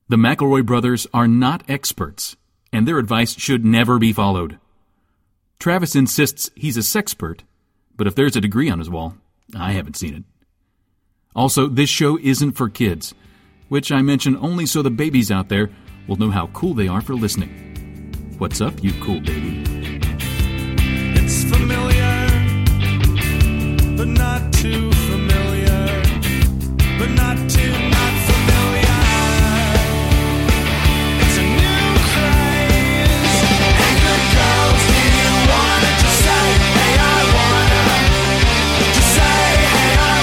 The McElroy brothers are not experts, and their advice should never be followed. Travis insists he's a sexpert, but if there's a degree on his wall, I haven't seen it. Also, this show isn't for kids, which I mention only so the babies out there will know how cool they are for listening. What's up, you cool baby? It's familiar, but not too familiar, but not too not familiar. It's a new craze. Hey, good girls, do you wanna just say, hey, I wanna? Just say, hey, I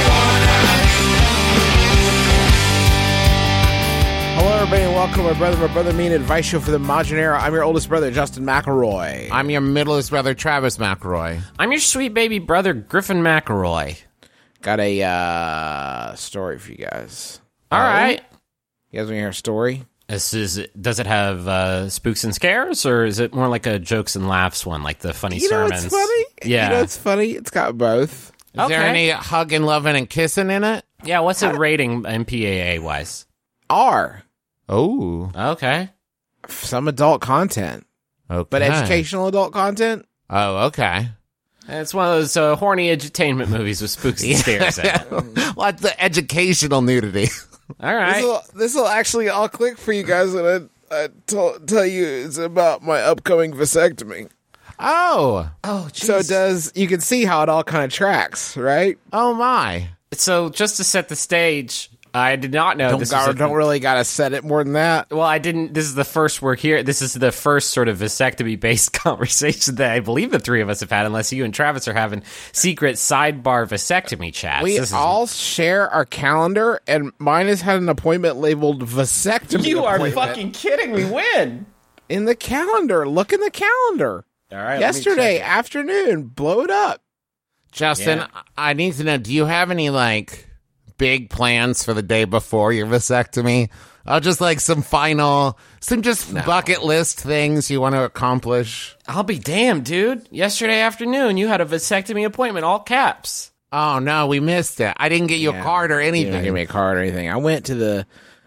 wanna. Hello, everybody, and welcome to my brother, me, and advice show for the modern era. I'm your oldest brother, Justin McElroy. I'm your middleest brother, Travis McElroy. I'm your sweet baby brother, Griffin McElroy. Got a story for you guys. All right. You guys want to hear a story? Does it have spooks and scares, or is it more like a jokes and laughs one, like the funny You know sermons? what's funny? Yeah. You know what's funny? It's got both. Is there any hugging, loving, and kissing in it? Yeah, what's it rating MPAA-wise? R. Oh. Okay. Some adult content, Okay. but educational adult content? Oh, okay. It's one of those horny edutainment movies with spooks and scares in it. Like the educational nudity. All right. This will actually all click for you guys when I tell you it's about my upcoming vasectomy. Oh. So it does. You can see how it all kind of tracks, right? Oh, my. So just to set the stage, I did not know Don't really gotta set it more than that. Well, I didn't. This is the first work here. This is the first sort of vasectomy-based conversation that I believe the three of us have had, unless you and Travis are having secret sidebar vasectomy chats. We all share our calendar, and mine has had an appointment labeled vasectomy. You are appointment. fucking kidding me. When? In the calendar. Look in the calendar. All right. Yesterday afternoon. Blow it up. Justin, Yeah. I need to know, do you have any, big plans for the day before your vasectomy? Just some bucket list things you want to accomplish. I'll be damned, dude. Yesterday afternoon, you had a vasectomy appointment, all caps. Oh, no, we missed it. I didn't get you a card or You anything. didn't give me a card or anything. I gotta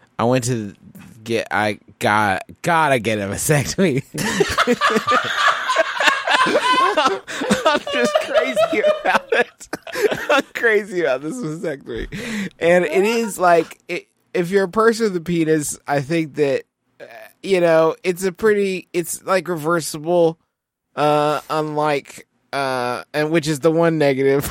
get a vasectomy. I'm just crazy about it. I'm crazy about this vasectomy. And it is if you're a person with a penis, I think that, it's reversible, unlike, and which is the one negative.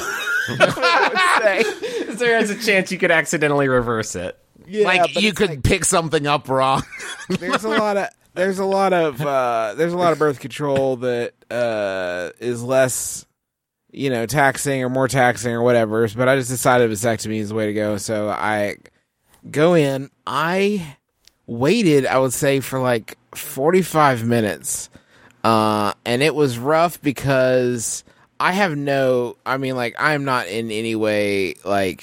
I would say. There is a chance you could accidentally reverse it. Yeah, but you it's could pick something up wrong. there's a lot of birth control that is less, taxing or more taxing or whatever. But I just decided vasectomy is the way to go. So I go in. I waited, I would say, for 45 minutes, and it was rough because I'm not in any way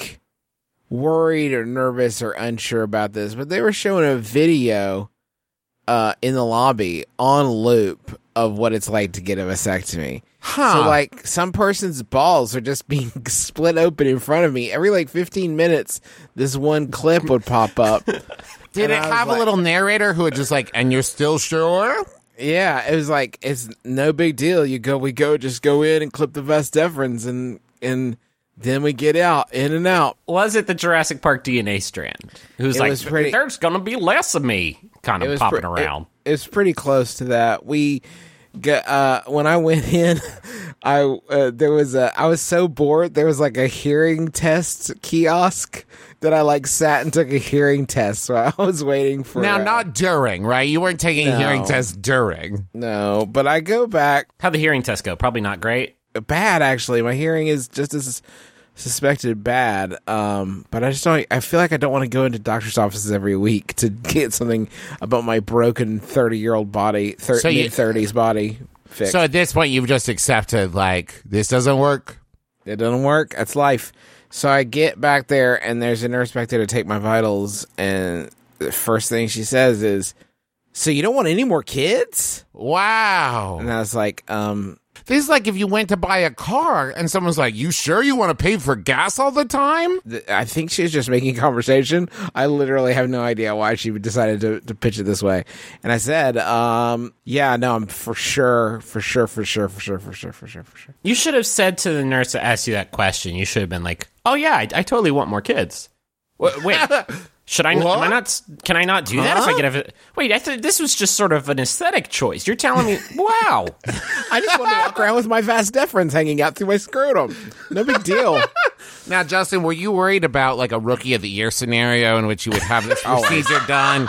worried or nervous or unsure about this. But they were showing a video in the lobby on loop of what it's like to get a vasectomy. So some person's balls are just being split open in front of me. Every 15 minutes, this one clip would pop up. Did it have a little narrator who would just and you're still sure? Yeah, it was it's no big deal. We just go in and clip the vas deferens and then we get out, in and out. Was it the Jurassic Park DNA strand? Who's there's going to be less of me kind of popping around. It's pretty close to that. We got, when I went in, I was so bored. There was a hearing test kiosk that I sat and took a hearing test. So I was waiting for Now, not during, right? You weren't taking a hearing test during. No, but I go back. How'd the hearing test go? Probably not great. Bad, actually. My hearing is just as suspected bad. But I feel like I don't want to go into doctor's offices every week to get something about my broken 30-year-old body, mid-30s body fixed. So at this point, you've just accepted, this doesn't work? It doesn't work. That's life. So I get back there, and there's a nurse back there to take my vitals, and the first thing she says is, "So you don't want any more kids?" Wow. And I was like, This is like if you went to buy a car and someone's like, you sure you want to pay for gas all the time? I think she's just making conversation. I literally have no idea why she decided to pitch it this way. And I said, yeah, no, I'm for sure. You should have said to the nurse that asked you that question, you should have been like, oh yeah, I totally want more kids. Wait, should I? Am I not? Can I not do that if I get a? Wait, I thought this was just sort of an aesthetic choice. You're telling me? Wow. I just want to walk around with my vas deferens hanging out through my scrotum. No big deal. Now, Justin, were you worried about like a rookie of the year scenario in which you would have this procedure done?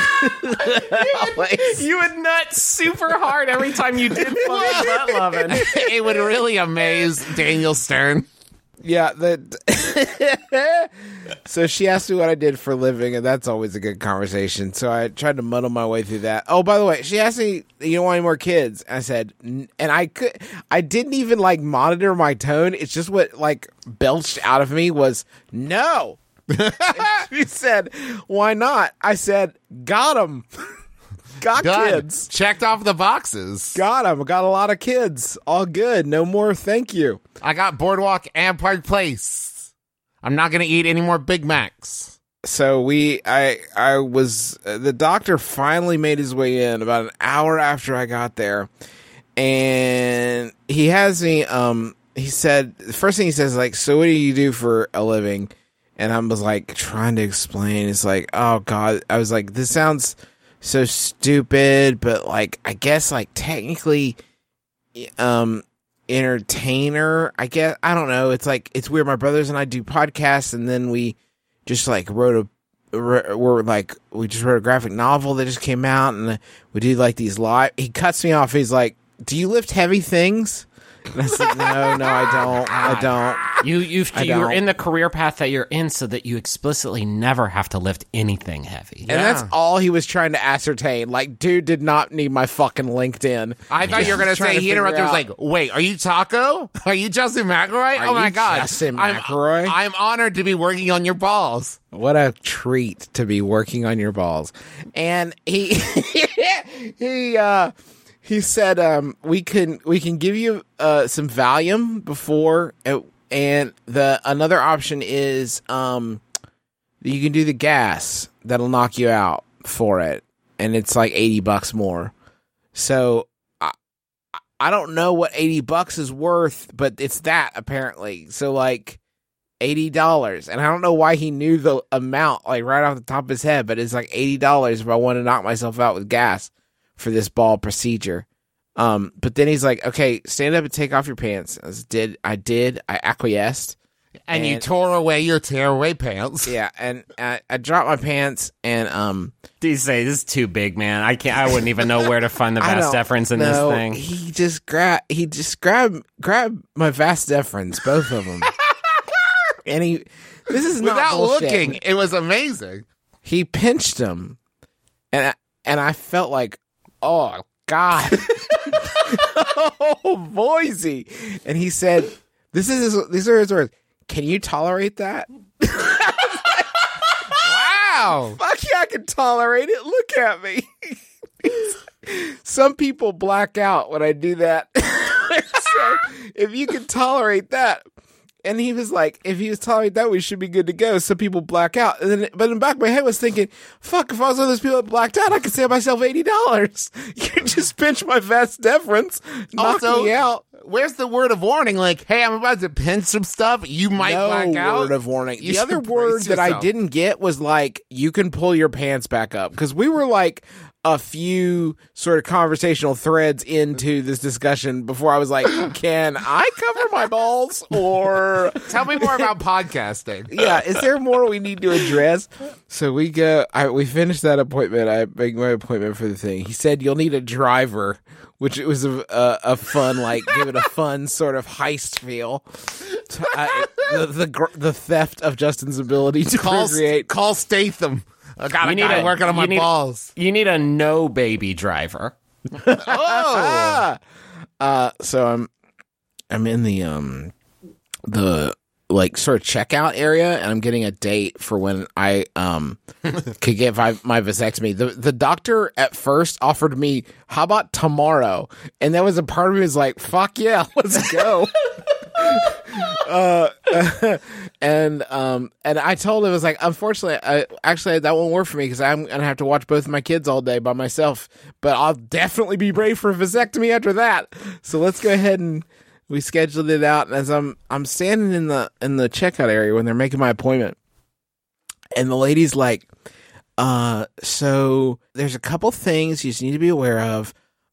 You would nut super hard every time you did fucking butt loving. It would really amaze Daniel Stern. Yeah, so she asked me what I did for a living, and that's always a good conversation. So I tried to muddle my way through that. Oh, by the way, she asked me, "You don't want any more kids?" I said, and I didn't even like monitor my tone. It's just what like belched out of me was no. She said, "Why not?" I said, "Got 'em." Got Done. kids. Checked off the boxes. Got 'em. Got a lot of kids. All good. No more. Thank you. I got Boardwalk and Park Place. I'm not going to eat any more Big Macs. So I was, the doctor finally made his way in about an hour after I got there, and he has me, he said, the first thing he says, like, so what do you do for a living? And I was like, trying to explain. It's like, oh God. I was like, this sounds so stupid, but like, I guess like technically, entertainer, I guess. I don't know. It's like, it's weird. My brothers and I do podcasts, and then we just like we just wrote a graphic novel that just came out, and we do like these live. He cuts me off. He's like, do you lift heavy things? And I said, no, I don't. You're in the career path that you're in so that you explicitly never have to lift anything heavy. And that's all he was trying to ascertain. Like, dude did not need my fucking LinkedIn. I thought you were going to say, he interrupted, was like, wait, are you Taco? Are you Justin McElroy? Oh my God. Justin McElroy? I'm honored to be working on your balls. What a treat to be working on your balls. And he said, we can give you some Valium before, and another option is you can do the gas that'll knock you out for it, and it's like $80 more. So I don't know what $80 is worth, but it's that apparently. So like $80, and I don't know why he knew the amount like right off the top of his head, but it's like $80 if I want to knock myself out with gas for this ball procedure. But then he's like, okay, stand up and take off your pants. I acquiesced. And you tore away your tearaway pants. Yeah, and I dropped my pants, and Do you say this is too big, man? I wouldn't even know where to find the vas deferens in this thing. He just grabbed my vas deferens, both of them. And this is not without bullshit. looking, it was amazing. He pinched them, and I felt like, oh God, oh Boise. And he said, these are his words. Can you tolerate that? Wow. Fuck yeah, I can tolerate it. Look at me. Some people black out when I do that. So if you can tolerate that. And he was like, if he was tolerating that, we should be good to go. Some people black out. But in the back of my head was thinking, fuck, if I was one of those people that blacked out, I could save myself $80. You just pinch my vas deferens, knock me out. Where's the word of warning? Like, hey, I'm about to pinch some stuff. You might black out. No word of warning. You The other should word brace that I yourself. didn't get was like, you can pull your pants back up. Because we were like a few sort of conversational threads into this discussion before I was like, can I cover my balls? Or Tell me more about podcasting. yeah, is there more we need to address? So we we finished that appointment. I make my appointment for the thing. He said you'll need a driver, which it was a fun, like, give it a fun sort of heist feel. The theft of Justin's ability to procreate. Call Statham. I got a guy working on my balls. You need a no baby driver. Oh. So I'm in the like sort of checkout area, and I'm getting a date for when I could get my vasectomy. The doctor at first offered me, how about tomorrow? And that was a part of me was like, fuck yeah, let's go. And I told him, it was like, unfortunately, that won't work for me because I'm gonna have to watch both of my kids all day by myself. But I'll definitely be ready for a vasectomy after that. So let's go ahead and we scheduled it out. And as I'm standing in the checkout area when they're making my appointment, and the lady's like, so there's a couple things you just need to be aware of.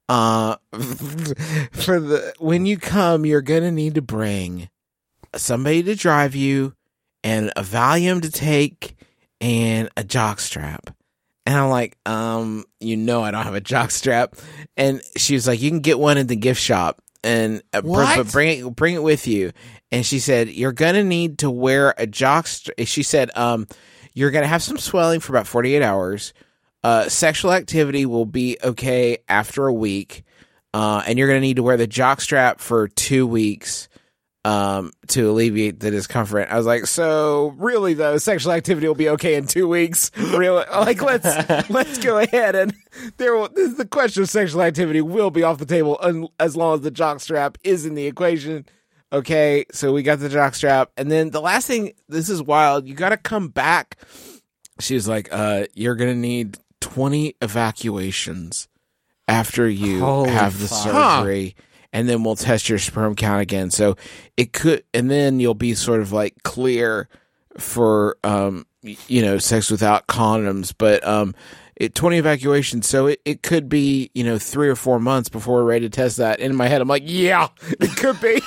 When you come, you're gonna need to bring somebody to drive you and a Valium to take and a jock strap. And I'm like, I don't have a jock strap. And she was like, you can get one at the gift shop and but bring it with you. And she said, you're gonna need to wear a jock strap. She said, you're gonna have some swelling for about 48 hours. Sexual activity will be okay after a week. And you're going to need to wear the jock strap for 2 weeks, to alleviate the discomfort. I was like, so really though, sexual activity will be okay in 2 weeks? Really? Like, let's go ahead. And the question of sexual activity will be off the table as long as the jock strap is in the equation. Okay. So we got the jock strap. And then the last thing, this is wild. You got to come back. She was like, you're going to need 20 evacuations after you have the surgery, and then we'll test your sperm count again. So it could, and then you'll be sort of like clear for, sex without condoms, but, 20 evacuations. So it could be, 3 or 4 months before we're ready to test that. And in my head, I'm like, yeah, it could be.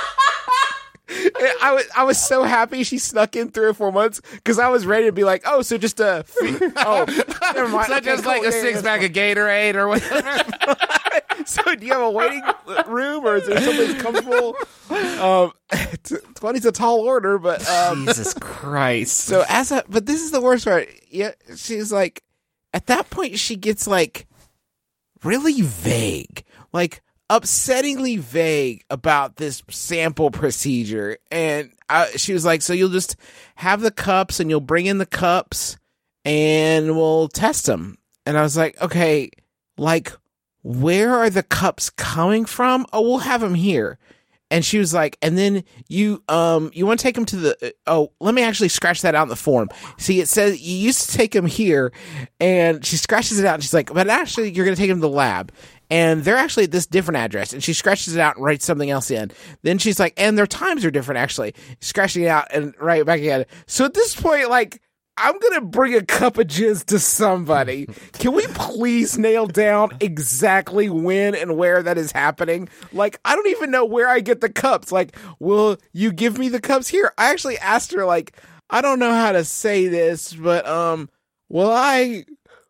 I was so happy she snuck in 3 or 4 months because I was ready to be like, oh, so just never mind. So just like a 6-pack of Gatorade or whatever. So do you have a waiting room or is there something comfortable? 20's a tall order, but Jesus Christ. So but this is the worst part. Yeah, she's like, at that point she gets like really vague, like upsettingly vague about this sample procedure. And she was like, so you'll just have the cups and you'll bring in the cups and we'll test them. And I was like, okay, like, where are the cups coming from? Oh, we'll have them here. And she was like, and then you want to take them to the, let me actually scratch that out in the form. See, it says you used to take them here, and she scratches it out and she's like, but actually you're going to take them to the lab. And they're actually at this different address. And she scratches it out and writes something else in. Then she's like, and their times are different, actually. Scratching it out and write it back again. So at this point, like, I'm going to bring a cup of jizz to somebody. Can we please nail down exactly when and where that is happening? Like, I don't even know where I get the cups. Like, will you give me the cups here? I actually asked her, like, I don't know how to say this, but, will I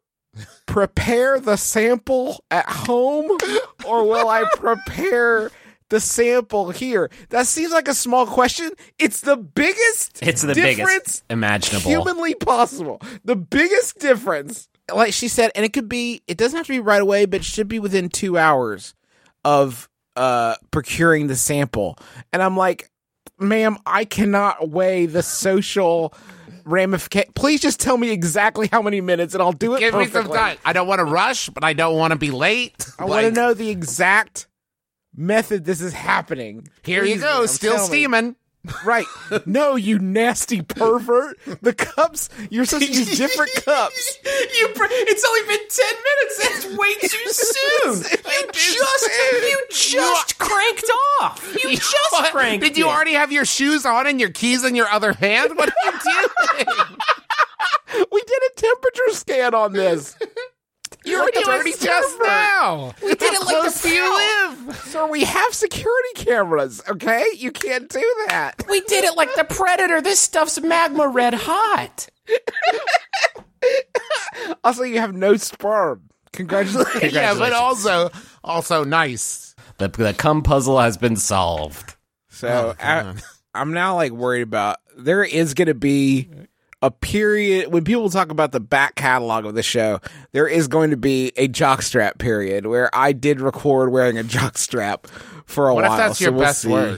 prepare the sample at home or will I prepare the sample here? That seems like a small question. It's the biggest biggest imaginable, humanly possible. The biggest difference, like she said, and it doesn't have to be right away, but it should be within 2 hours of procuring the sample. And I'm like, ma'am, I cannot weigh the social ramification. Please just tell me exactly how many minutes and I'll do it perfectly. Give me some time. I don't want to rush, but I don't want to be late. I want to know the exact method this is happening. Here you go, still steaming. Right. No, you nasty pervert. The cups, you're supposed to use different cups. It's only been 10 minutes. That's way too soon. You just cranked off. You just cranked. Did you already have your shoes on and your keys in your other hand? What are you doing? We did a temperature scan on this. You're a dirty test now. We did it like the you live. Sir, we have security cameras, okay? You can't do that. We did it like the Predator. This stuff's magma red hot. Also, you have no sperm. Congratulations. Yeah, but also nice. The cum puzzle has been solved. So I'm now like worried about, there is going to be a period when people talk about the back catalog of the show. There is going to be a jockstrap period where I did record wearing a jockstrap for a while. What if that's your best work?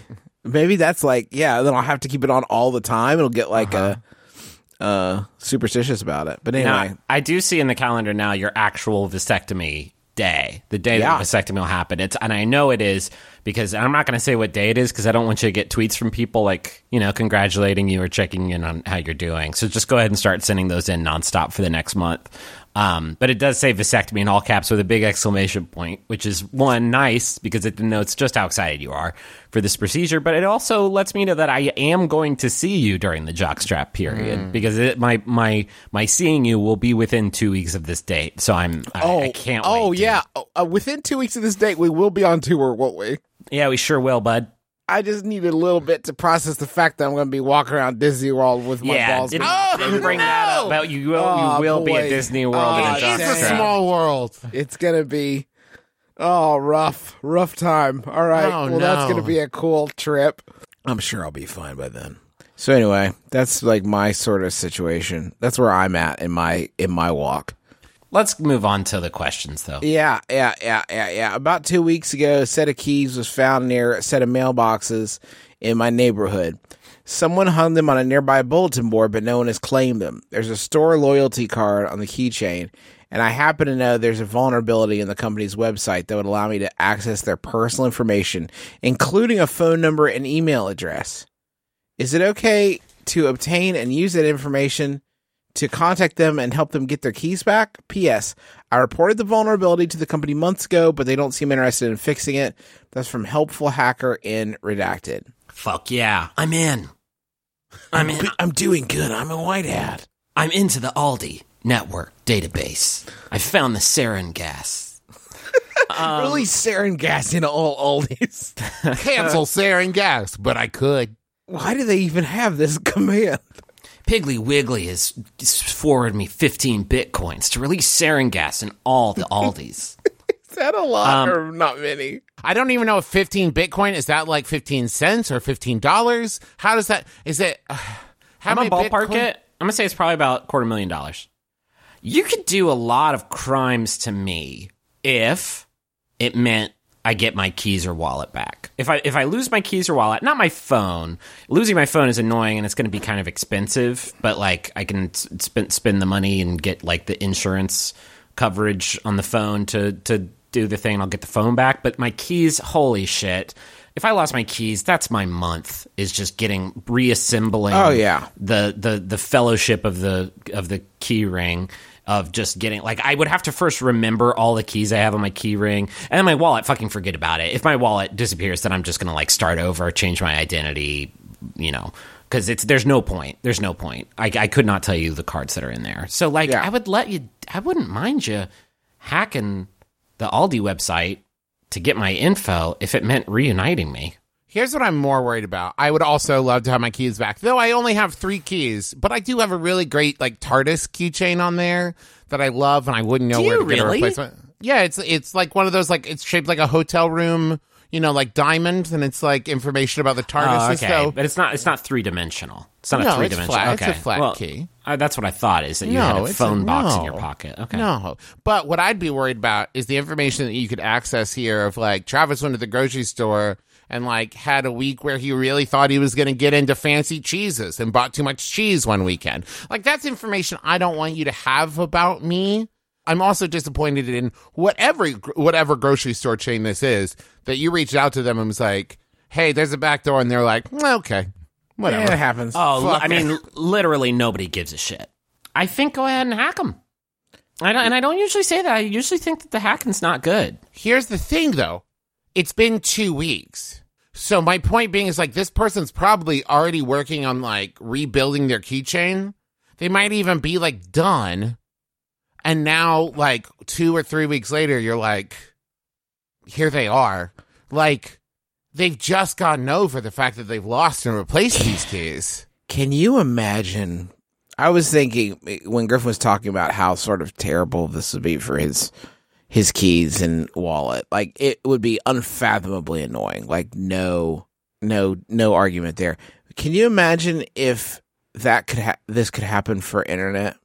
Maybe that's like, yeah, then I'll have to keep it on all the time. It'll get like superstitious about it. But anyway. Now, I do see in the calendar now your actual vasectomy day, the day that the vasectomy will happen. And I know it is because I'm not going to say what day it is because I don't want you to get tweets from people like, congratulating you or checking in on how you're doing. So just go ahead and start sending those in nonstop for the next month. But it does say vasectomy in all caps with a big exclamation point, which is one, nice because it denotes just how excited you are for this procedure. But it also lets me know that I am going to see you during the jockstrap period because my seeing you will be within 2 weeks of this date. So I can't wait. Oh, yeah. Within 2 weeks of this date, we will be on tour, won't we? Yeah, we sure will, bud. I just need a little bit to process the fact that I'm going to be walking around Disney World with my balls. Didn't bring that up. But you will be at Disney World in a jockstrap. It's a small world. It's going to be, rough time. All right. That's going to be a cool trip. I'm sure I'll be fine by then. So anyway, that's like my sort of situation. That's where I'm at in my walk. Let's move on to the questions, though. Yeah. About 2 weeks ago, a set of keys was found near a set of mailboxes in my neighborhood. Someone hung them on a nearby bulletin board, but no one has claimed them. There's a store loyalty card on the keychain, and I happen to know there's a vulnerability in the company's website that would allow me to access their personal information, including a phone number and email address. Is it okay to obtain and use that information to contact them and help them get their keys back? P.S. I reported the vulnerability to the company months ago, but they don't seem interested in fixing it. That's from Helpful Hacker in Redacted. Fuck yeah. I'm in. I'm doing good. I'm a white hat. I'm into the Aldi network database. I found the sarin gas. Really sarin gas into all Aldis. Cancel sarin gas, but I could. Why do they even have this command? Piggly Wiggly has forwarded me 15 bitcoins to release sarin gas in all the Aldis. Is that a lot or not many? I don't even know if 15 Bitcoin, is that like 15 cents or $15? How does that, is it, how I'm many gonna ballpark Bitcoin? it. I'm gonna say it's probably about $250,000. You could do a lot of crimes to me if it meant I get my keys or wallet back. If I lose my keys or wallet, not my phone. Losing my phone is annoying and it's going to be kind of expensive, but like I can spend the money and get like the insurance coverage on the phone to do the thing and I'll get the phone back. But my keys, holy shit. If I lost my keys, that's my month, is just reassembling the fellowship of the key ring. Of just getting, like, I would have to first remember all the keys I have on my key ring, and then my wallet, fucking forget about it. If my wallet disappears, then I'm just gonna, like, start over, change my identity, because there's no point. There's no point. I could not tell you the cards that are in there. So, like, I wouldn't mind you hacking the Aldi website to get my info if it meant reuniting me. Here's what I'm more worried about. I would also love to have my keys back, though I only have 3 keys, but I do have a really great like TARDIS keychain on there that I love, and I wouldn't know where to get a replacement. Yeah, it's like one of those, like, it's shaped like a hotel room, like diamonds, and it's like information about the TARDIS. Okay, so, but it's not 3-dimensional. It's not a 3-dimensional. Flat. Okay. It's a flat key. That's what I thought, is that you had a phone box in your pocket. Okay. No, but what I'd be worried about is the information that you could access here of, like, Travis went to the grocery store and, like, had a week where he really thought he was going to get into fancy cheeses and bought too much cheese one weekend. Like, that's information I don't want you to have about me. I'm also disappointed in whatever grocery store chain this is, that you reached out to them and was like, hey, there's a back door, and they're like, okay, whatever. Yeah, it happens. Oh, literally nobody gives a shit. I think go ahead and hack them. I don't usually say that. I usually think that the hacking's not good. Here's the thing, though. It's been 2 weeks. So my point being is, like, this person's probably already working on, like, rebuilding their keychain. They might even be, like, done. And now, like, 2 or 3 weeks later, you're like, here they are. Like, they've just gotten over the fact that they've lost and replaced these keys. Can you imagine? I was thinking when Griffin was talking about how sort of terrible this would be for his keys and wallet. Like, it would be unfathomably annoying. Like, no argument there. Can you imagine if that this could happen for internet?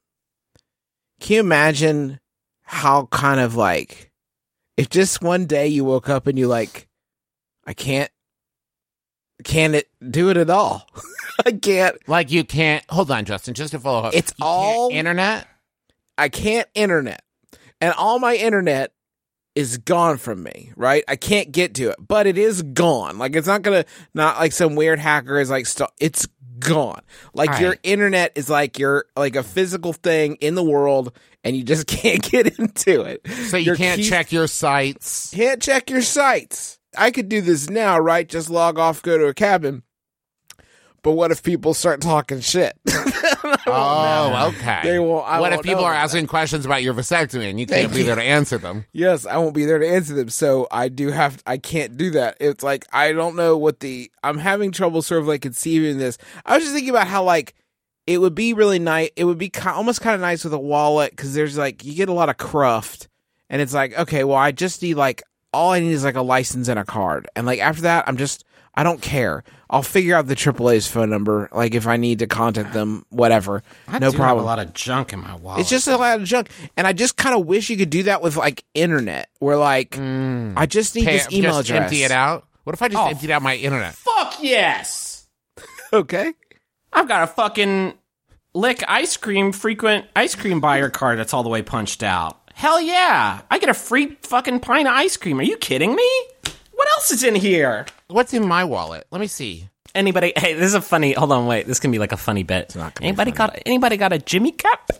Can you imagine how kind of, like, if just one day you woke up and you like, I can't Can it do it at all? I can't. Like you can't. Hold on, Justin. Just to follow up. It's You all- can't internet. I can't internet. And all my internet is gone from me, right? I can't get to it, but it is gone. Like it's not like some weird hacker is like, it's gone. Like All your right. internet is like like a physical thing in the world and you just can't get into it. So you Your can't keys- check your sites. Can't check your sites. I could do this now, right? Just log off, go to a cabin. But what if people start talking shit? Oh, okay. They won't- I what if won't people know are about asking questions about your vasectomy and you can't Thank be you. there to answer them? Yes, I won't be there to answer them. So I can't do that. It's like, I don't know I'm having trouble sort of like conceiving this. I was just thinking about how like, it would be really nice. It would be almost kind of nice with a wallet because there's like, you get a lot of cruft and it's like, okay, well, I just need like, all I need is like a license and a card. And like after that, I don't care. I'll figure out the AAA's phone number. Like if I need to contact them, whatever. I No do problem. Have a lot of junk in my wallet. It's just a lot of junk. And I just kind of wish you could do that with like internet where like, I just need this email just address. empty it out. What if I just emptied out my internet? fuck yes. Okay. I've got a fucking Lick ice cream frequent ice cream buyer card that's all the way punched out. Hell yeah! I get a free fucking pint of ice cream. Are you kidding me? What else is in here? What's in my wallet? Let me see. Anybody? Hey, this is a funny. Hold on, wait. This can be like a funny bit. Anybody got a Jimmy cup?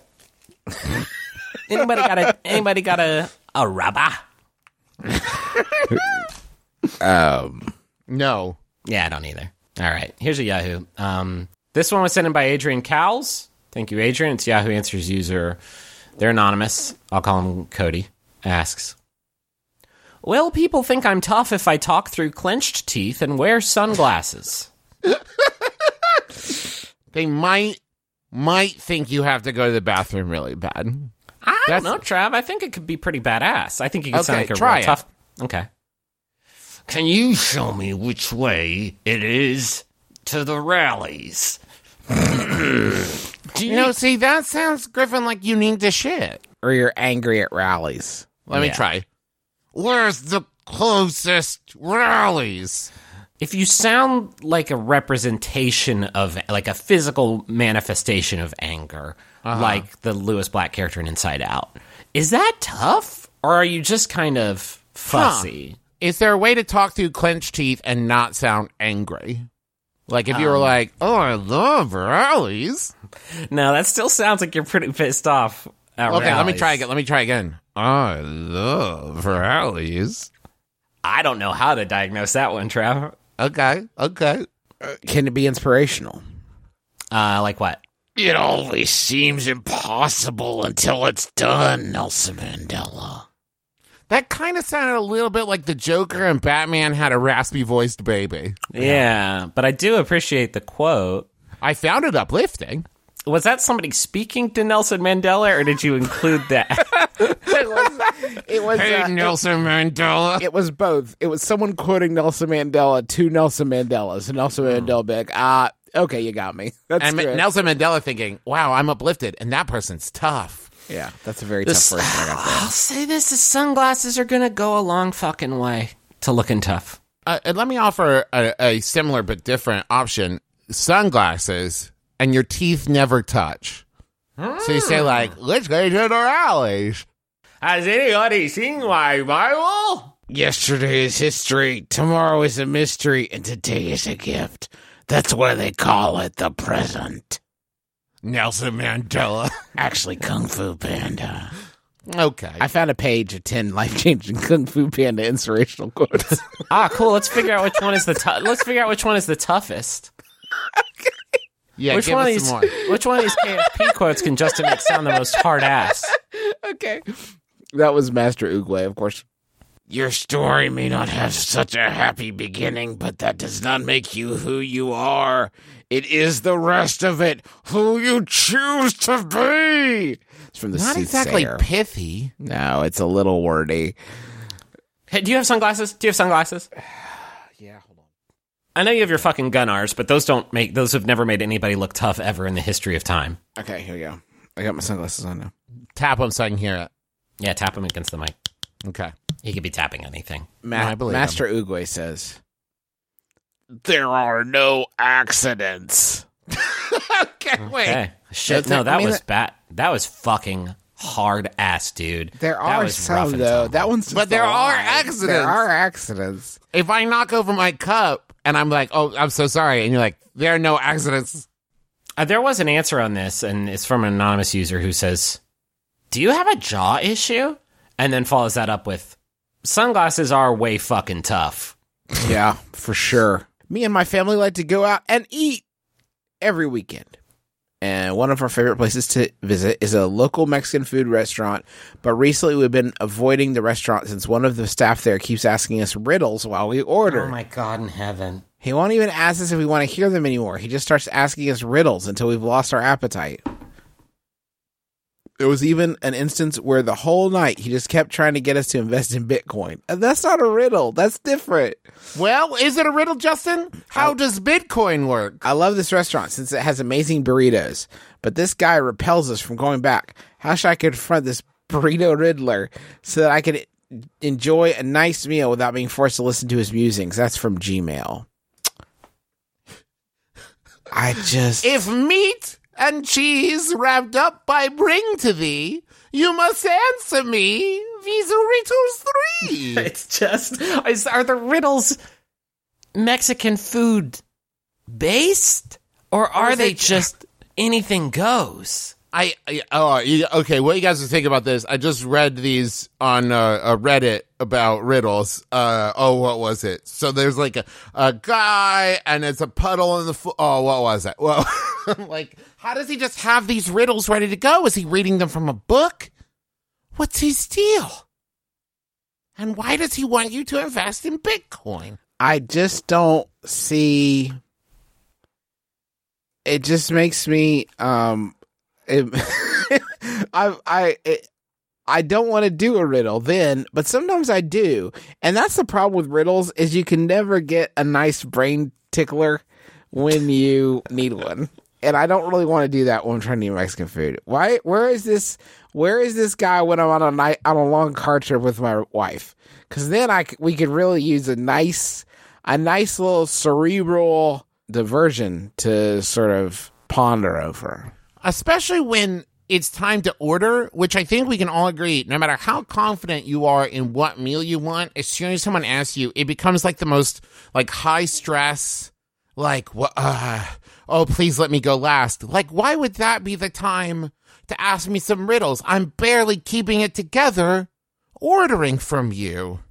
Anybody got a rubber? No. Yeah, I don't either. All right, here's a Yahoo. This one was sent in by Adrian Cowles. Thank you, Adrian. It's Yahoo Answers user. They're anonymous. I'll call him Cody. Asks, will people think I'm tough if I talk through clenched teeth and wear sunglasses? They might think you have to go to the bathroom really bad. I That's- don't know, Trav. I think it could be pretty badass. I think you could sound Okay, like a try real it. tough. Okay. Can you show me which way it is to the rallies? You know, see, that sounds, Griffin, like you need to shit. Or you're angry at rallies. Let me Yeah. try. Where's the closest rallies? If you sound like a representation of, like a physical manifestation of anger, like the Lewis Black character in Inside Out, is that tough? Or are you just kind of fussy? Is there a way to talk through clenched teeth and not sound angry? Like if you were like, oh, I love rallies. No, that still sounds like you're pretty pissed off. At Okay, let me rallies. try again. I love rallies. I don't know how to diagnose that one, Trav. Okay. Can it be inspirational? Like what? It always seems impossible until it's done, Nelson Mandela. That kind of sounded a little bit like the Joker and Batman had a raspy-voiced baby. Yeah, but I do appreciate the quote. I found it uplifting. Was that somebody speaking to Nelson Mandela, or did you include that? It was Nelson Mandela. it was both. It was someone quoting Nelson Mandela to Nelson Mandela. So Nelson Mandela be like, okay, you got me. That's And great. Nelson Mandela thinking, wow, I'm uplifted, and that person's tough. Yeah, that's a very tough person I got there. I'll say this: the sunglasses are gonna go a long fucking way to looking tough. And let me offer a similar but different option. Sunglasses, and your teeth never touch. So you say like, let's go to the rallies. Has anybody seen my Bible? Yesterday is history, tomorrow is a mystery, and today is a gift. That's why they call it the present. Nelson Mandela. Actually, Kung Fu Panda. Okay. I found a page of 10 life-changing Kung Fu Panda inspirational quotes. Cool. Let's figure out which one is Let's figure out which one is the toughest. Yeah, Which give one of us these? some more. Which one of these KFP quotes can Justin make sound the most hard ass? Okay. That was Master Oogway, of course. Your story may not have such a happy beginning, but that does not make you who you are. It is the rest of it, who you choose to be. It's from the Not exactly Soothsayer. pithy. No, it's a little wordy. Hey, do you have sunglasses? Yeah, hold on. I know you have your fucking Gunnars, but those have never made anybody look tough ever in the history of time. Okay, here we go. I got my sunglasses on now. Tap them so I can hear it. Yeah, tap him against the mic. Okay. He could be tapping anything. I believe Master Oogway says, there are no accidents. Okay, wait. Okay. Shit, That's- no, I mean, was bad. That was fucking hard ass, dude. There That are was rough some, and though. tumble. That one's just But there a are lie. accidents. There are accidents. If I knock over my cup and I'm like, oh, I'm so sorry, and you're like, there are no accidents. There was an answer on this, and it's from an anonymous user who says, "Do you have a jaw issue?" And then follows that up with, "Sunglasses are way fucking tough." Yeah, for sure. Me and my family like to go out and eat every weekend. And one of our favorite places to visit is a local Mexican food restaurant. But recently we've been avoiding the restaurant since one of the staff there keeps asking us riddles while we order. Oh my God in heaven. He won't even ask us if we want to hear them anymore. He just starts asking us riddles until we've lost our appetite. There was even an instance where the whole night he just kept trying to get us to invest in Bitcoin. And that's not a riddle. That's different. Well, is it a riddle, Justin? How does Bitcoin work? I love this restaurant since it has amazing burritos, but this guy repels us from going back. How should I confront this burrito riddler so that I can enjoy a nice meal without being forced to listen to his musings? That's from Gmail. If meat and cheese wrapped up I bring to thee, you must answer me these riddles 3. It's just, are the riddles Mexican food based? Or are they just anything goes? Okay, what you guys think about this? I just read these on a Reddit about riddles. What was it? So there's like a guy and it's a puddle in the what was it? Well, like, how does he just have these riddles ready to go? Is he reading them from a book? What's his deal? And why does he want you to invest in Bitcoin? I just don't see. It just makes me I don't want to do a riddle then, but sometimes I do. And that's the problem with riddles is you can never get a nice brain tickler when you need one. And I don't really want to do that when I'm trying to eat Mexican food. Why? Where is this guy when I'm on a long car trip with my wife? Because then we could really use a nice little cerebral diversion to sort of ponder over. Especially when it's time to order, which I think we can all agree, no matter how confident you are in what meal you want, as soon as someone asks you, it becomes like the most like high stress, like, oh, please let me go last. Like, why would that be the time to ask me some riddles? I'm barely keeping it together ordering from you.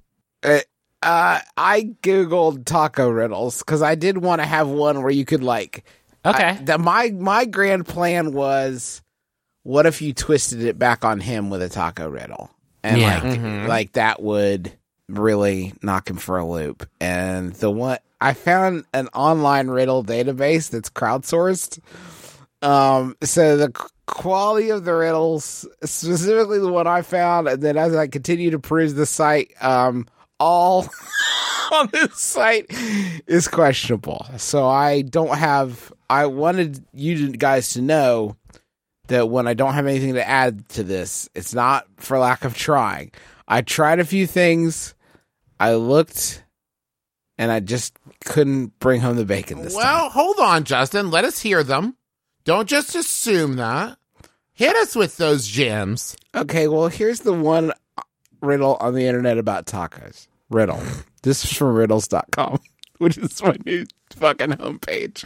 I Googled taco riddles because I did want to have one where you could like. Okay. My grand plan was, what if you twisted it back on him with a taco riddle, and like that would really knock him for a loop. And the one I found an online riddle database that's crowdsourced. So the quality of the riddles, specifically the one I found, and then as I continue to peruse the site, all on this site is questionable. So I wanted you guys to know that when I don't have anything to add to this, it's not for lack of trying. I tried a few things, I looked, and I just couldn't bring home the bacon this time. Well, hold on, Justin. Let us hear them. Don't just assume that. Hit us with those gems. Okay, well, here's the one riddle on the internet about tacos. Riddle. This is from riddles.com, which is my new fucking homepage.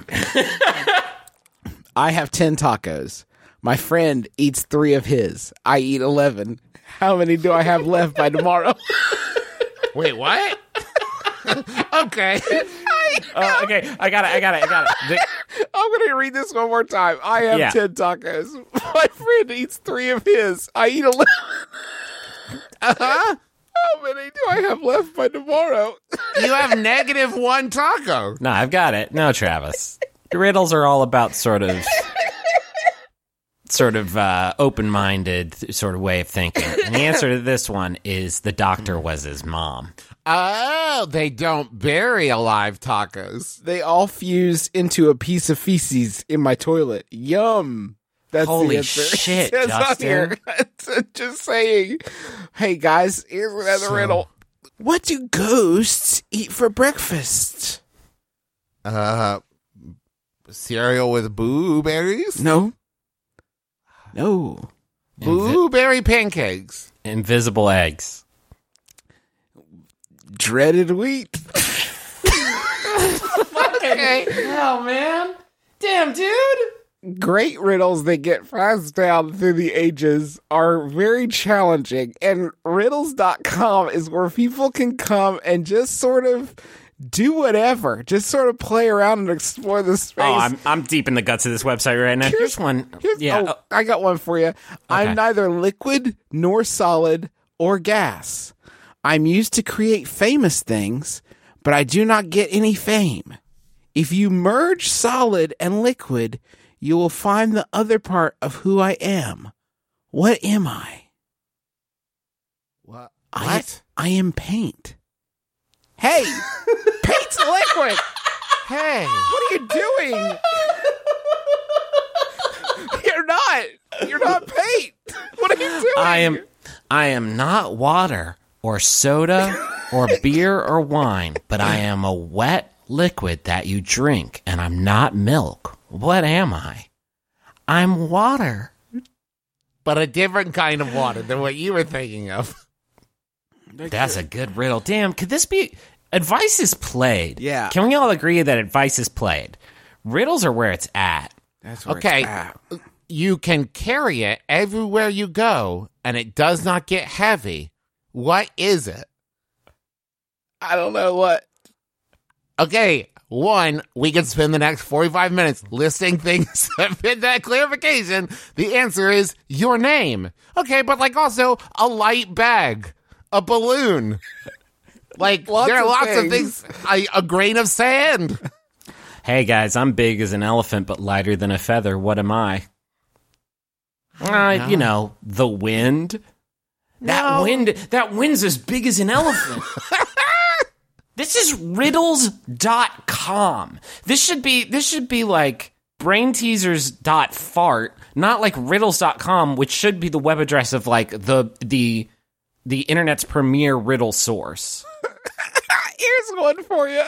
I have 10 tacos. My friend eats 3 of his. I eat 11. How many do I have left by tomorrow? Wait, what? Okay. Okay, I got it. I'm going to read this one more time. I have 10 tacos. My friend eats 3 of his. I eat 11. Uh-huh. How many do I have left by tomorrow? You have -1 taco. No, I've got it. No, Travis. The riddles are all about sort of open-minded sort of way of thinking. And the answer to this one is the doctor was his mom. Oh, they don't bury alive tacos. They all fuse into a piece of feces in my toilet. Yum. That's Holy the answer. shit, It says on Justin. here. It's just saying, hey guys, here's another riddle. What do ghosts eat for breakfast? Cereal with blueberries? No. No. Blueberry pancakes. Invisible eggs. Dreaded wheat. Okay. Oh, man. Damn, dude. Great riddles that get passed down through the ages are very challenging, and riddles.com is where people can come and just sort of do whatever, just sort of play around and explore the space. Oh, I'm deep in the guts of this website right now. Here's one. I got one for you. I'm neither liquid nor solid or gas. I'm used to create famous things, but I do not get any fame. If you merge solid and liquid, you will find the other part of who I am. What am I? What? I am paint. Hey, paint's liquid. Hey. What are you doing? You're not paint. What are you doing? I am not water or soda or beer or wine, but I am a wet liquid that you drink, and I'm not milk. What am I? I'm water. But a different kind of water than what you were thinking of. That's a good riddle. Damn, could this be... Advice is played. Yeah. Can we all agree that advice is played? Riddles are where it's at. That's where Okay. it's at. You can carry it everywhere you go, and it does not get heavy. What is it? I don't know what. Okay, one, we could spend the next 45 minutes listing things that fit that clarification. The answer is your name. Okay, but like also a light bag, a balloon. Like, Lots there are of lots of things. things. A grain of sand. Hey guys, I'm big as an elephant but lighter than a feather. What am I? You know, the wind. That wind's as big as an elephant. This is riddles.com. This should be like brainteasers.fart, not like riddles.com, which should be the web address of like the internet's premier riddle source. Here's one for you.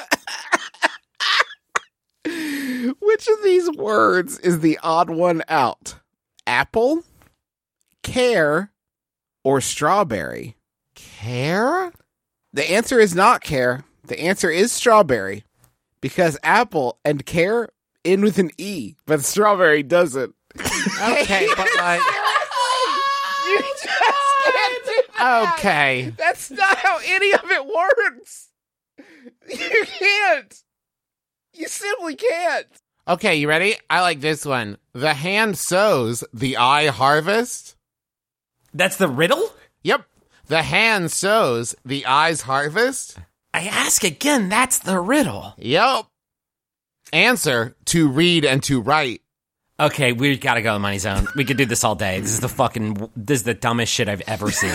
Which of these words is the odd one out? Apple, care, or strawberry? Care? The answer is not care. The answer is strawberry. Because apple and care end with an E, but strawberry doesn't. Okay, but like... You just can't do that. Okay. That's not how any of it works. You can't. You simply can't. Okay, you ready? I like this one. The hand sows, the eye harvest. That's the riddle? Yep. The hand sows, the eyes harvest. I ask again, that's the riddle. Yep. Answer, to read and to write. Okay, we gotta go, Money Zone. We could do this all day. This is the dumbest shit I've ever seen.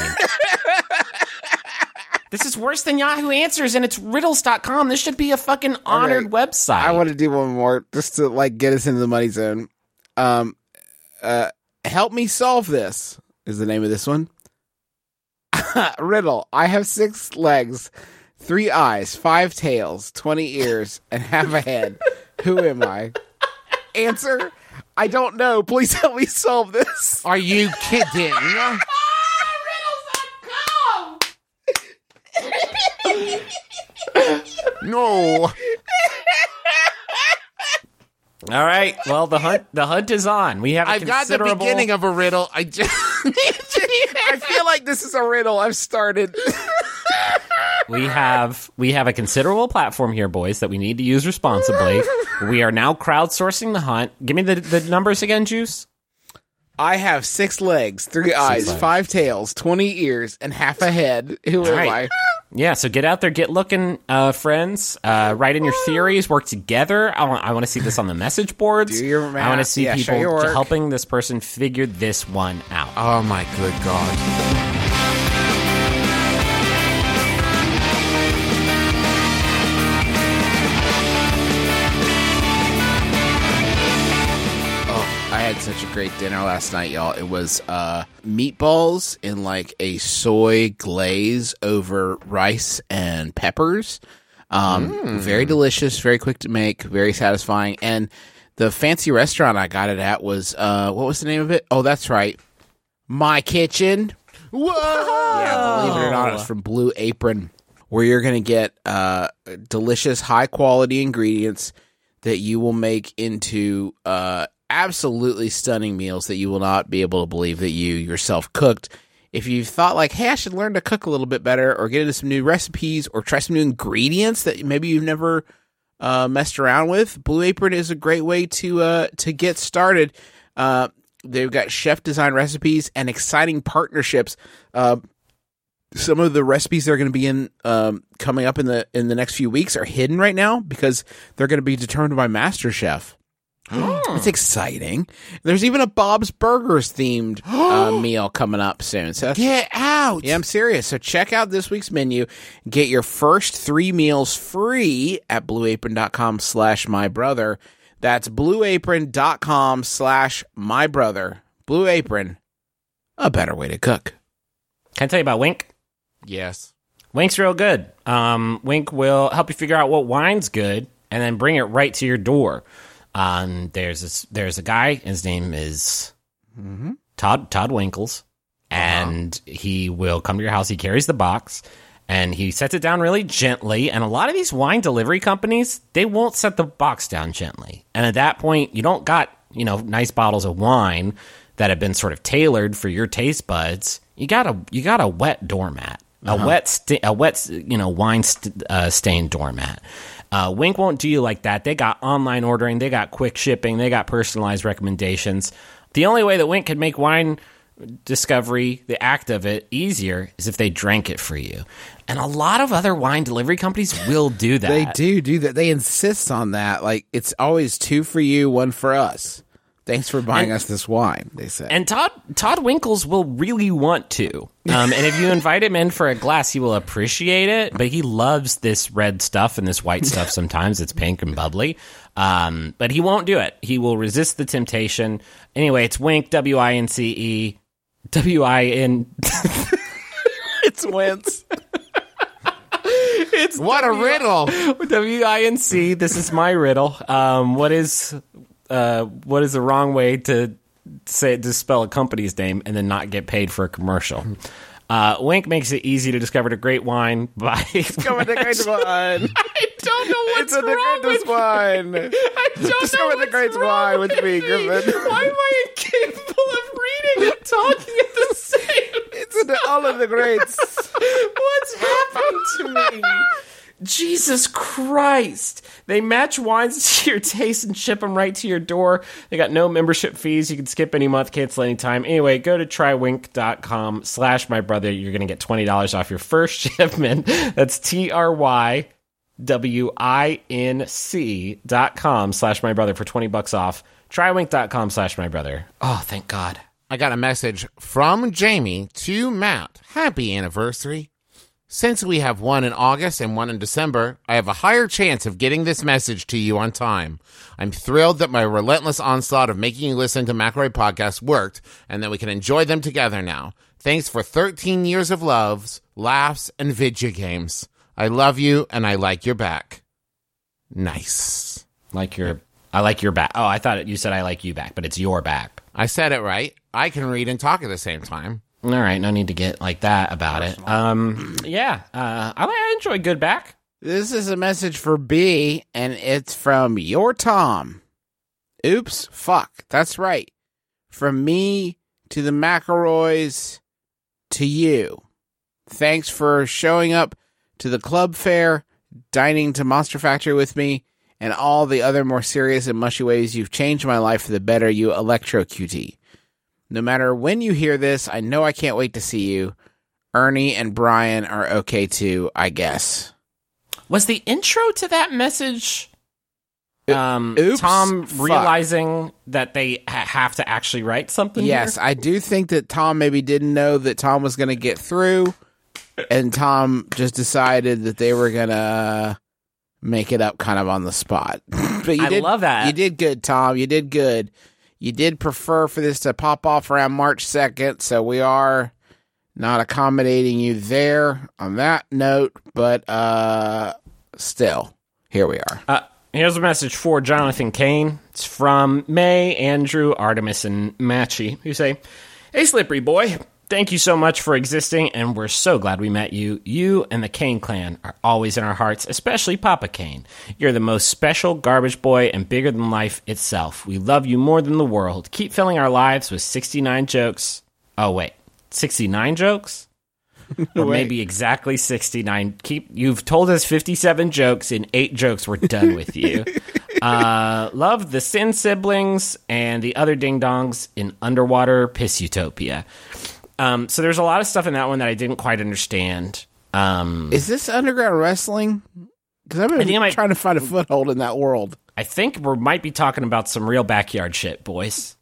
This is worse than Yahoo Answers, and it's riddles.com. This should be a fucking honored website. I want to do one more just to like get us into the money zone. Help me solve this is the name of this one. Riddle. I have 6 legs, 3 eyes, 5 tails, 20 ears, and half a head. Who am I? Answer. I don't know. Please help me solve this. Are you kidding? No. All right. Well, the hunt is on. We have. I've got the beginning of a riddle. I just I feel like this is a riddle I've started. We have a considerable platform here, boys, that we need to use responsibly. We are now crowdsourcing the hunt. Give me the numbers again, Juice. I have 6 legs, 3 eyes, legs. 5 tails, 20 ears, and half a head. Who am right. I? Yeah, so get out there, get looking, friends. Write in your theories, work together. I want to see this on the message boards. Do your math. I want to see Yeah, show your people work. helping this person figure this one out. Oh my good God. I had such a great dinner last night, y'all. It was meatballs in like a soy glaze over rice and peppers. Very delicious, very quick to make, very satisfying. And the fancy restaurant I got it at was, what was the name of it? Oh, that's right. My Kitchen. Whoa! Yeah, believe it or not, it's from Blue Apron, where you're going to get delicious, high-quality ingredients that you will make into absolutely stunning meals that you will not be able to believe that you yourself cooked. If you've thought like, hey, I should learn to cook a little bit better or get into some new recipes or try some new ingredients that maybe you've never messed around with, Blue Apron is a great way to get started. They've got chef-designed recipes and exciting partnerships. Some of the recipes they're going to be in coming up in the next few weeks are hidden right now because they're going to be determined by MasterChef. It's exciting. There's even a Bob's Burgers themed meal coming up soon. So Get out! yeah, I'm serious. So check out this week's menu. Get your first 3 meals free at blueapron.com/mybrother. That's blueapron.com/mybrother. Blue Apron, a better way to cook. Can I tell you about Wink? Yes. Wink's real good. Wink will help you figure out what wine's good and then bring it right to your door. There's a guy. His name is Todd Winkles, and he will come to your house. He carries the box, and he sets it down really gently. And a lot of these wine delivery companies, they won't set the box down gently. And at that point, you don't got nice bottles of wine that have been sort of tailored for your taste buds. You got a wet doormat, a wet wine stained doormat. Wink won't do you like that. They got online ordering, they got quick shipping, they got personalized recommendations. The only way that Wink could make wine discovery, the act of it, easier is if they drank it for you. And a lot of other wine delivery companies will do that. They do that. They insist on that. Like, it's always 2 for you, 1 for us. Thanks for buying us this wine, they say. And Todd Winkles will really want to. And if you invite him in for a glass, he will appreciate it. But he loves this red stuff and this white stuff sometimes. It's pink and bubbly. But he won't do it. He will resist the temptation. Anyway, it's Wink, W-I-N-C-E. W-I-N... It's Wince. It's what a riddle. W-I-N-C. This is my riddle. What is the wrong way to spell a company's name and then not get paid for a commercial? Wink makes it easy to discover the great wine by Discover the great wine. I don't know what's It's the wrong greatest with wine. I don't Discover know the what's great wrong wine with me, me. Griffin. Why am I incapable of reading and talking at the same It's all of the greats. What's happening to me? Jesus Christ. They match wines to your taste and ship them right to your door. They got no membership fees. You can skip any month, cancel anytime. Anyway, go to trywink.com/mybrother. You're going to get $20 off your first shipment. That's TRYWINC.com/mybrother for $20 off. Trywink.com/mybrother. Oh, thank God. I got a message from Jamie to Matt. Happy anniversary. Since we have one in August and one in December, I have a higher chance of getting this message to you on time. I'm thrilled that my relentless onslaught of making you listen to McElroy podcasts worked and that we can enjoy them together now. Thanks for 13 years of loves, laughs, and video games. I love you and I like your back. Nice. I like your back. Oh, I thought you said I like you back, but it's your back. I said it right. I can read and talk at the same time. All right, no need to get like that about it. I enjoy good back. This is a message for B, and it's from your Tom. Oops, fuck, that's right. From me to the McElroys to you. Thanks for showing up to the club fair, dining to Monster Factory with me, and all the other more serious and mushy ways you've changed my life for the better, you Electro QT. No matter when you hear this, I know I can't wait to see you. Ernie and Brian are okay too, I guess. Was the intro to that message Oops, Tom fuck. realizing that they have to actually write something? Yes, here? I do think that Tom maybe didn't know that Tom was going to get through, and Tom just decided that they were going to make it up kind of on the spot. But I love that. You did good, Tom. You did good. You did prefer for this to pop off around March 2nd, so we are not accommodating you there on that note, but still, here we are. Here's a message for Jonathan Kane. It's from May, Andrew, Artemis, and Matchy, who say, "Hey, Slippery Boy. Thank you so much for existing, and we're so glad we met you. You and the Kane clan are always in our hearts, especially Papa Kane. You're the most special garbage boy and bigger than life itself. We love you more than the world. Keep filling our lives with 69 jokes. Oh, wait. 69 jokes? Or maybe exactly 69. You've told us 57 jokes. In 8 jokes, we're done with you. Love the Sin Siblings and the other ding-dongs in Underwater Piss Utopia." So there's a lot of stuff in that one that I didn't quite understand. Is this underground wrestling? Because I've been trying to find a foothold in that world. I think we might be talking about some real backyard shit, boys.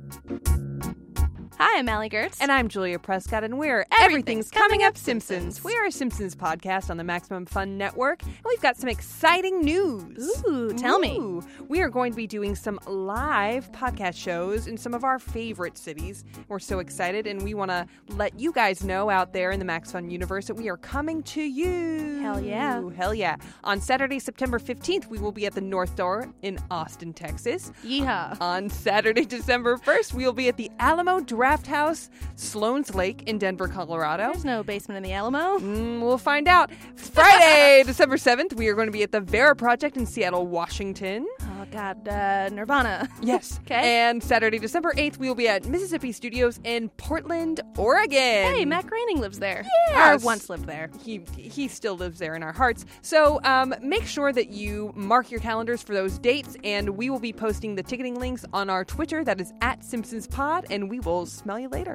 Hi, I'm Allie Gertz. And I'm Julia Prescott, and we're Everything's Coming Up Simpsons. We are a Simpsons podcast on the Maximum Fun Network, and we've got some exciting news. Ooh, tell me. We are going to be doing some live podcast shows in some of our favorite cities. We're so excited, and we want to let you guys know out there in the Max Fun universe that we are coming to you. Hell yeah. Hell yeah. On Saturday, September 15th, we will be at the North Door in Austin, Texas. Yeehaw. On Saturday, December 1st, we will be at the Alamo Draft House, Sloan's Lake in Denver, Colorado. There's no basement in the Alamo. We'll find out. Friday, December 7th, we are going to be at the Vera Project in Seattle, Washington. Oh, God. Nirvana. Yes. Okay. And Saturday, December 8th, we will be at Mississippi Studios in Portland, Oregon. Hey, Matt Groening lives there. Yes. Or once lived there. He still lives there in our hearts. So make sure that you mark your calendars for those dates, and we will be posting the ticketing links on our Twitter. That is @SimpsonsPod, and we will smell you later.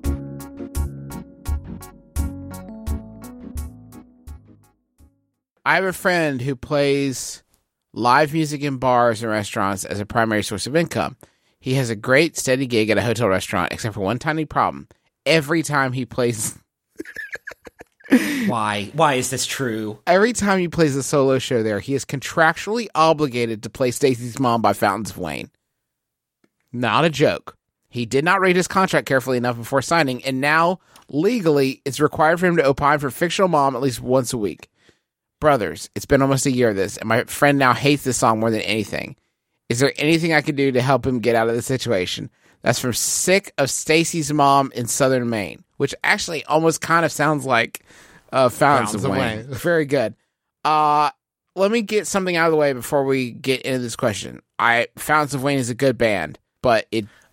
I have a friend who plays live music in bars and restaurants as a primary source of income. He has a great steady gig at a hotel restaurant, except for one tiny problem. Every time he plays... Why? Why is this true? Every time he plays a solo show there, he is contractually obligated to play Stacy's Mom by Fountains of Wayne. Not a joke. He did not read his contract carefully enough before signing, and now, legally, it's required for him to opine for fictional mom at least once a week. Brothers, it's been almost a year of this, and my friend now hates this song more than anything. Is there anything I can do to help him get out of the situation? That's from Sick of Stacy's Mom in Southern Maine, which actually almost kind of sounds like Fountains of Wayne. Very good. Let me get something out of the way before we get into this question. Fountains of Wayne is a good band, but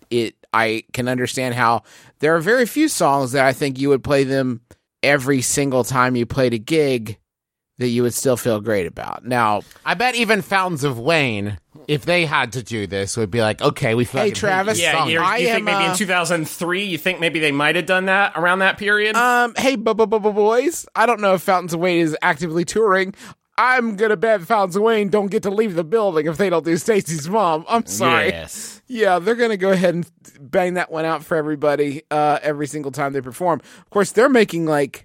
I can understand how there are very few songs that I think you would play them every single time you played a gig that you would still feel great about. Now, I bet even Fountains of Wayne, if they had to do this, would be like, okay, we fucking Travis, hate this Yeah, song. you think maybe in 2003, you think maybe they might have done that around that period? hey, boys, I don't know if Fountains of Wayne is actively touring. I'm gonna bet Fountains of Wayne don't get to leave the building if they don't do Stacy's Mom. I'm sorry. Yes. Yeah, they're gonna go ahead and bang that one out for everybody every single time they perform. Of course, they're making like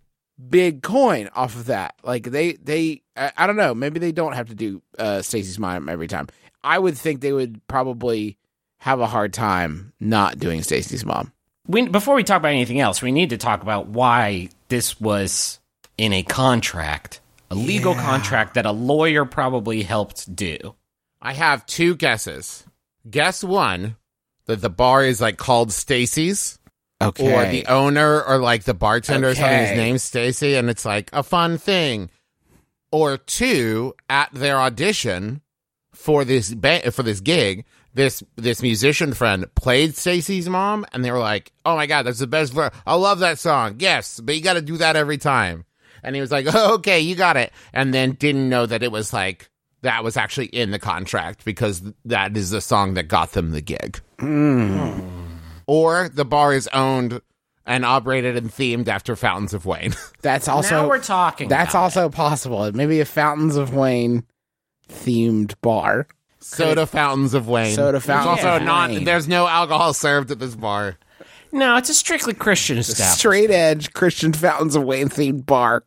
big coin off of that. Like they I don't know. Maybe they don't have to do Stacy's Mom every time. I would think they would probably have a hard time not doing Stacy's Mom. Before we talk about anything else, we need to talk about why this was in a contract. A legal contract that a lawyer probably helped do. I have 2 guesses. Guess 1, that the bar is like called Stacy's. Okay. Or the owner or like the bartender or something, his Okay. name's Stacy, and it's like a fun thing. Or 2, at their audition for this gig, this musician friend played Stacy's Mom, and they were like, "Oh my god, that's the best! I love that song. Yes, but you got to do that every time." And he was like, "Oh, okay, you got it," and then didn't know that it was like that was actually in the contract because that is the song that got them the gig. Or the bar is owned and operated and themed after Fountains of Wayne. That's also Now we're talking. That's about also possible. Maybe a Fountains of Wayne themed bar. Soda Fountains of Wayne. Soda Fountains There's also of Wayne. There's no alcohol served at this bar. it. No, it's a strictly Christian establishment. Straight edge Christian Fountains of Wayne themed bar.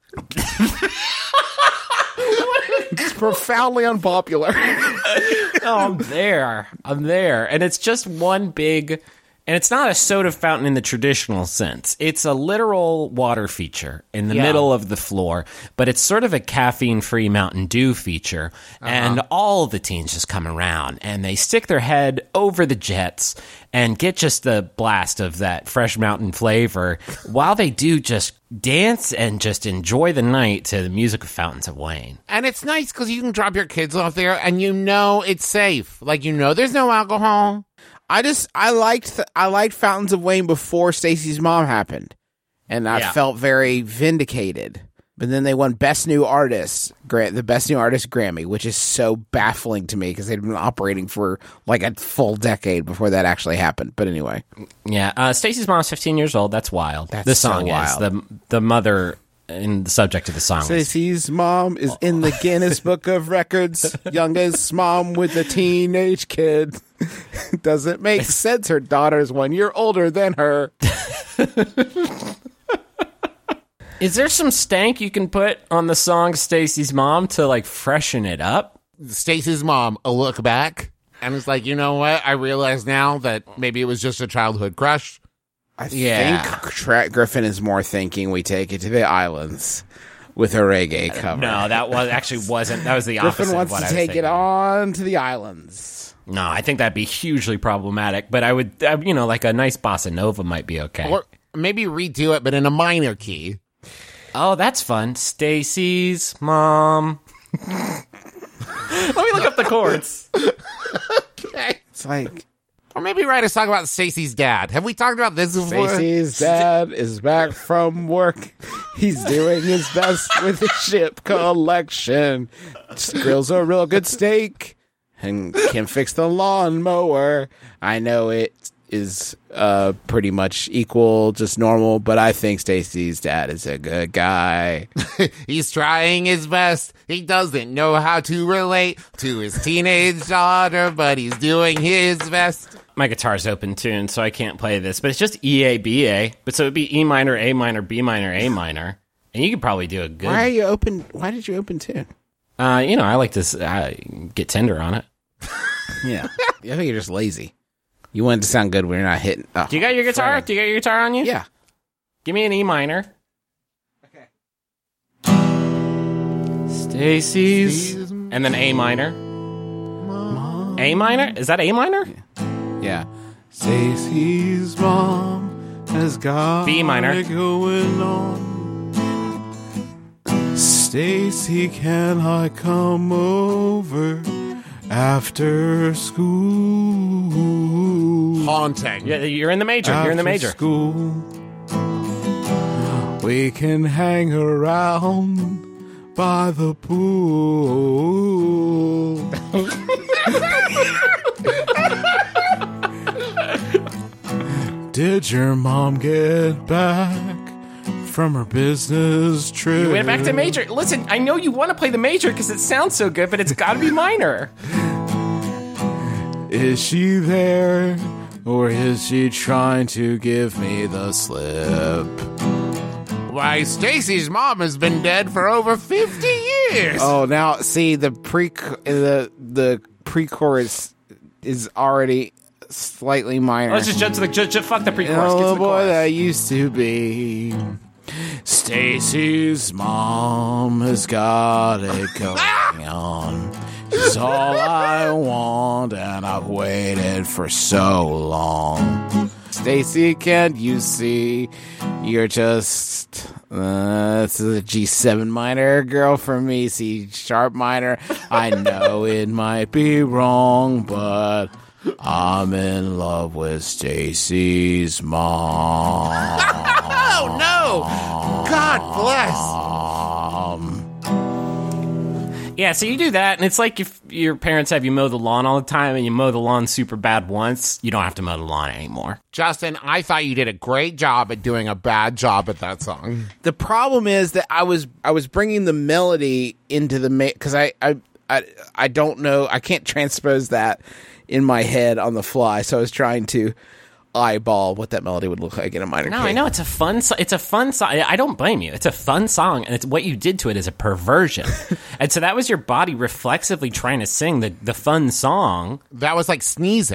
It's profoundly unpopular. Oh, I'm there. And it's just one big And it's not a soda fountain in the traditional sense. It's a literal water feature in the middle of the floor, but it's sort of a caffeine-free Mountain Dew feature. And all the teens just come around, and they stick their head over the jets and get just the blast of that fresh mountain flavor while they do just dance and just enjoy the night to the music of Fountains of Wayne. And it's nice because you can drop your kids off there and you know it's safe. Like, you know there's no alcohol. I liked Fountains of Wayne before Stacy's Mom happened, and I felt very vindicated. But then they won Best New Artist, the Best New Artist Grammy, which is so baffling to me because they'd been operating for like a full decade before that actually happened. But anyway, yeah, Stacy's Mom's 15 years old. That's wild. That's the so song wild. is the mother. And the subject of the song. Stacy's mom is in the Guinness Book of Records. Youngest mom with a teenage kid. Doesn't make sense. Her daughter's 1 year older than her. Is there some stank you can put on the song Stacy's Mom to like freshen it up? Stacy's mom, a look back, and it's like, you know what? I realize now that maybe it was just a childhood crush. I think Griffin is more thinking we take it to the islands with a reggae cover. No, that wasn't. That was the opposite. Griffin wants of what to I was take it thinking. on to the islands. No, I think that'd be hugely problematic. But I would, like a nice bossa nova might be okay. Or maybe redo it, but in a minor key. Oh, that's fun. Stacy's Mom. Let me look up the chords. It's like, Or maybe write a song about Stacy's dad. Have we talked about this before? Stacy's dad is back from work. He's doing his best with the ship collection. Just grills a real good steak and can fix the lawnmower. I know it is pretty much equal, just normal, but I think Stacy's dad is a good guy. He's trying his best. He doesn't know how to relate to his teenage daughter, but he's doing his best. My guitar's open tuned, so I can't play this, but it's just E, A, B, A. But so it'd be E minor, A minor, B minor, A minor. And you could probably do a good... Why did you open tune? I like to get tender on it. Yeah. I think you're just lazy. You want it to sound good when you're not hitting. Oh, Do you got your guitar? Friday. Do you got your guitar on you? Yeah. Give me an E minor. Okay. Stacy's. And then A minor. A minor? Is that A minor? Yeah. Stacy's mom has got B minor. it going on. Stacy, can I come over after school? Haunting. Yeah, you're in the major. You're in the major. School. We can hang around by the pool. Did your mom get back from her business trip? You went back to major. Listen, I know you want to play the major because it sounds so good, but it's got to be minor. Is she there, or is she trying to give me the slip? Why, Stacy's mom has been dead for over 50 years. Oh, now see the pre-chorus is already slightly minor. Let's just jump to the fuck the pre-chorus. Oh, Get to the the boy chorus. that used to be. Stacy's mom has got it going on. She's all I want, and I've waited for so long. Stacy, can't you see? You're just this is a G7 minor girl for me. C sharp minor. I know it might be wrong, but I'm in love with Stacy's mom. Oh, no. God bless. Yeah, so you do that, and it's like if your parents have you mow the lawn all the time and you mow the lawn super bad once, you don't have to mow the lawn anymore. Justin, I thought you did a great job at doing a bad job at that song. The problem is that I was bringing the melody into the because I don't know, I can't transpose that in my head on the fly, so I was trying to eyeball what that melody would look like in a minor key. No, I know it's a fun song. I don't blame you. It's a fun song, and it's what you did to it is a perversion. And so that was your body reflexively trying to sing the fun song. That was like sneezing.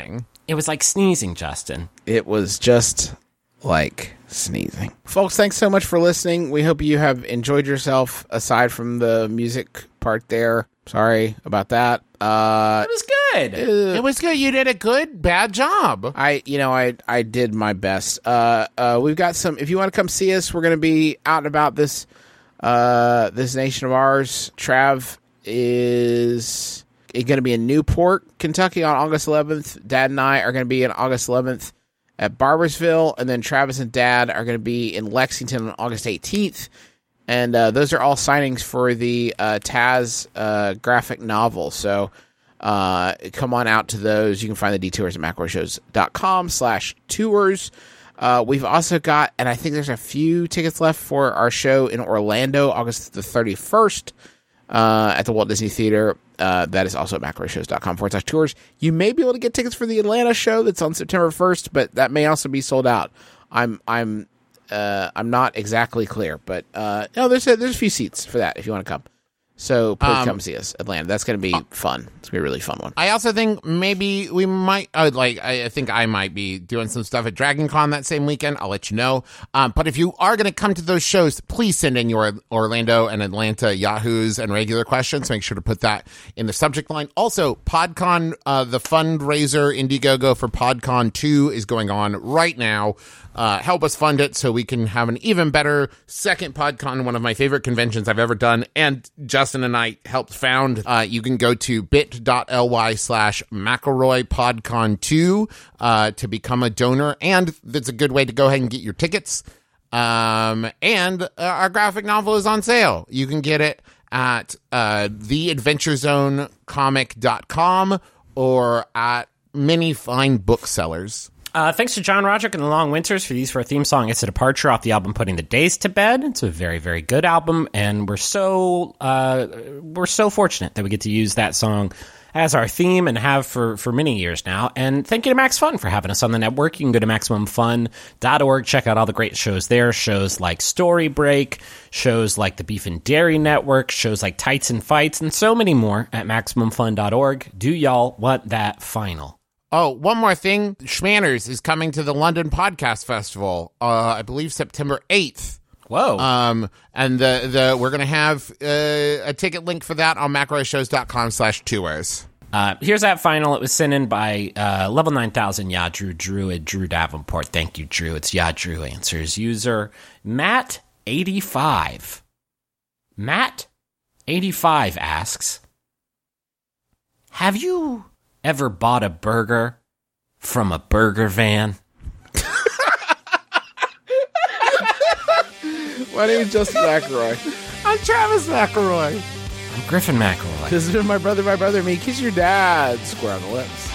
It was like sneezing, Justin. It was just like sneezing. Folks, thanks so much for listening. We hope you have enjoyed yourself, aside from the music part there. Sorry about that. It was good. It was good. You did a good, bad job. I did my best. We've got some. If you want to come see us, we're going to be out and about this nation of ours. Trav is going to be in Newport, Kentucky on August 11th. Dad and I are going to be on August 11th at Barbersville, and then Travis and Dad are going to be in Lexington on August 18th. And those are all signings for the Taz graphic novel. So come on out to those. You can find the detours at McElroyShows.com/tours. We've also got, and I think there's a few tickets left for our show in Orlando, August the 31st, at the Walt Disney Theater. That is also at McElroyShows.com/tours. You may be able to get tickets for the Atlanta show that's on September 1st, but that may also be sold out. I'm not exactly clear, but no, there's a few seats for that if you want to come. So please come see us, Atlanta. That's going to be fun. It's going to be a really fun one. I also think maybe we might, I think I might be doing some stuff at Dragon Con that same weekend. I'll let you know. But if you are going to come to those shows, please send in your Orlando and Atlanta Yahoos and regular questions. Make sure to put that in the subject line. Also, PodCon, the fundraiser Indiegogo for PodCon 2 is going on right now. Help us fund it so we can have an even better second PodCon, one of my favorite conventions I've ever done, and Justin and I helped found. You can go to bit.ly/McElroy PodCon2 to become a donor, and that's a good way to go ahead and get your tickets. And our graphic novel is on sale. You can get it at theadventurezonecomic.com or at many fine booksellers. Thanks to John Roderick and the Long Winters for our theme song. It's a departure off the album Putting the Days to Bed. It's a very, very good album, and we're so fortunate that we get to use that song as our theme and have for many years now. And thank you to Max Fun for having us on the network. You can go to MaximumFun.org, check out all the great shows there. Shows like Story Break, shows like the Beef and Dairy Network, shows like Tights and Fights, and so many more at MaximumFun.org. Do y'all want that final? Oh, one more thing. Schmanners is coming to the London Podcast Festival, I believe September 8th. Whoa. And we're going to have a ticket link for that on McElroyShows.com/tours. Here's that final. It was sent in by Level 9000 Yadru Druid, Drew Davenport. Thank you, Drew. It's Yadru Answers user Matt85. Matt85 asks, have you ever bought a burger from a burger van? My name is Justin McElroy. I'm Travis McElroy. I'm Griffin McElroy. This has been my brother, me. Kiss your dad. Square on the lips.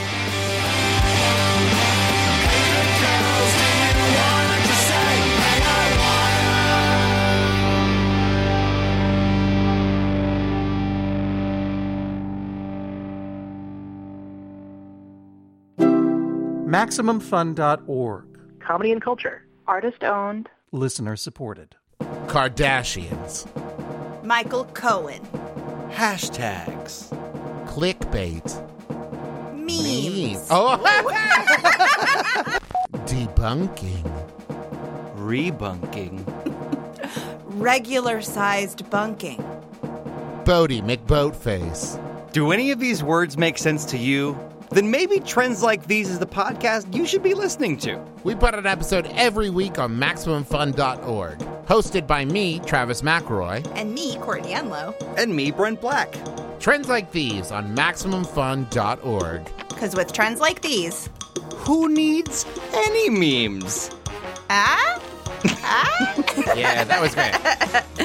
MaximumFun.org. Comedy and culture. Artist owned. Listener supported. Kardashians. Michael Cohen. Hashtags. Clickbait. Memes. Oh. Debunking. Rebunking. Regular-sized bunking. Bodie McBoatface. Do any of these words make sense to you? Then maybe Trends Like These is the podcast you should be listening to. We put an episode every week on MaximumFun.org. Hosted by me, Travis McElroy. And me, Courtney Enlow. And me, Brent Black. Trends Like These on MaximumFun.org. Because with trends like these... Who needs any memes? Ah? Yeah, that was great.